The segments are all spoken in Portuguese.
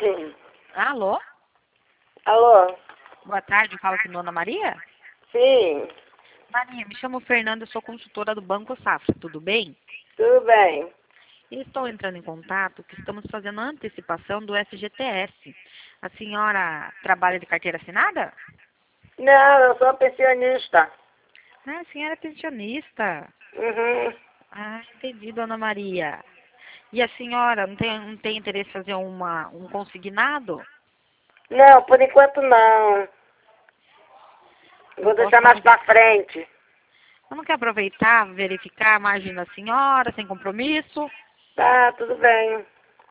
tarde. Alô? Alô? Boa tarde, fala com Dona Maria? Sim, Maria, me chamo Fernanda, eu sou consultora do Banco Safra, tudo bem? tudo bem. E estou entrando em contato que estamos fazendo a antecipação do FGTS. A senhora trabalha de carteira assinada? Não, eu sou pensionista. Ah, a senhora é pensionista. Uhum. Ah, entendi, Dona Maria. E a senhora não tem interesse em fazer um consignado? Não, por enquanto não. Eu Vou posso deixar mais pra frente. Eu não quero aproveitar, verificar a margem da senhora, sem compromisso. Tá, tudo bem.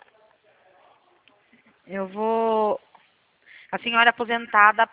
Eu vou... A senhora é aposentada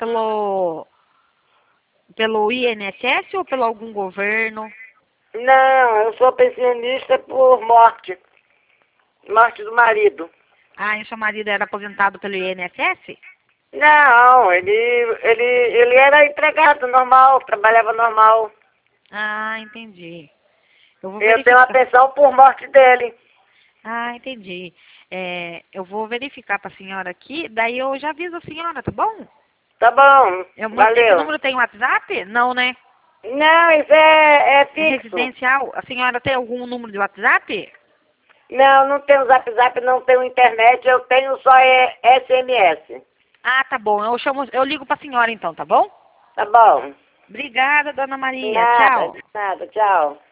pelo INSS ou pelo algum governo? Não, eu sou pensionista por morte. Morte do marido. Ah, e seu marido era aposentado pelo INSS? Não, ele era empregado normal, trabalhava normal. Ah, entendi. Eu vou Eu tenho uma verificar. pensão por morte dele. Ah, entendi. Eu vou verificar para a senhora aqui, daí eu já aviso a senhora, tá bom? Tá bom, Esse valeu. número tem WhatsApp? Não, né? Não, isso é É fixo. residencial. A senhora tem algum número de WhatsApp? Não, não tenho zap, não tenho internet, eu tenho só SMS. Ah, tá bom. Eu ligo para a senhora então, tá bom? Tá bom? Obrigada, Dona Maria. Nada, Tchau. de nada, tchau.